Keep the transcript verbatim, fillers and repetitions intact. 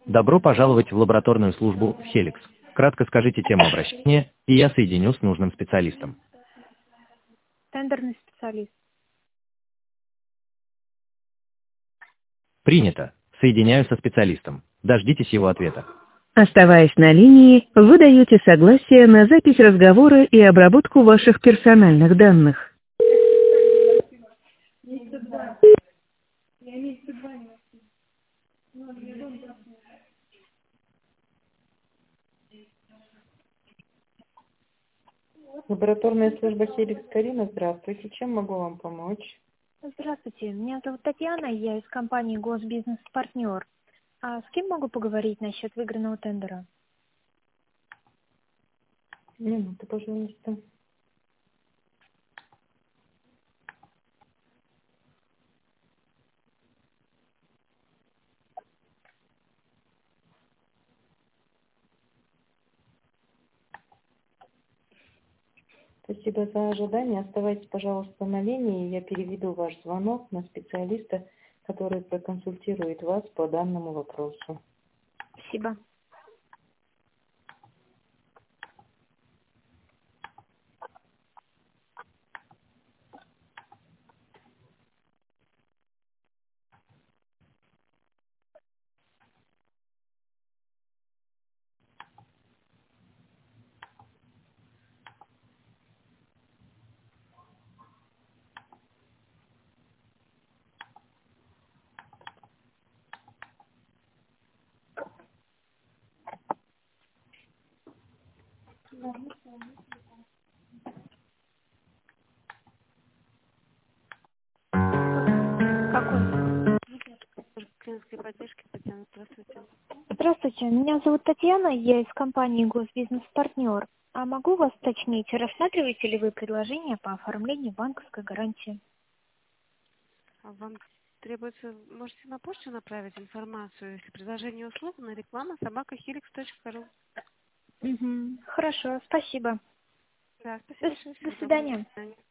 Добро пожаловать в лабораторную службу Helix. Кратко скажите тему обращения, и я соединю с нужным специалистом. Тендерный специалист. Принято. Соединяю со специалистом. Дождитесь его ответа. Оставаясь на линии, вы даете согласие на запись разговора и обработку ваших персональных данных. Лабораторная служба Helix, Карина, здравствуйте. Чем могу вам помочь? Здравствуйте, меня зовут Татьяна, я из компании Госбизнес Партнер. А с кем могу поговорить насчет выигранного тендера? Минуту, пожалуйста. Спасибо за ожидание. Оставайтесь, пожалуйста, на линии. Я переведу ваш звонок на специалиста, который проконсультирует вас по данному вопросу. Спасибо. Какой? Клинической поддержки, Татьяна, здравствуйте. Здравствуйте, меня зовут Татьяна, я из компании Госбизнес Партнер. А могу вас уточнить, рассматриваете ли вы предложение по оформлению банковской гарантии? А вам требуется, можете на почту направить информацию, если предложение услуг на реклама собака helix точка ру. Угу. Хорошо, спасибо. Да, спасибо До, большое, до всего доброго, до свидания. свидания.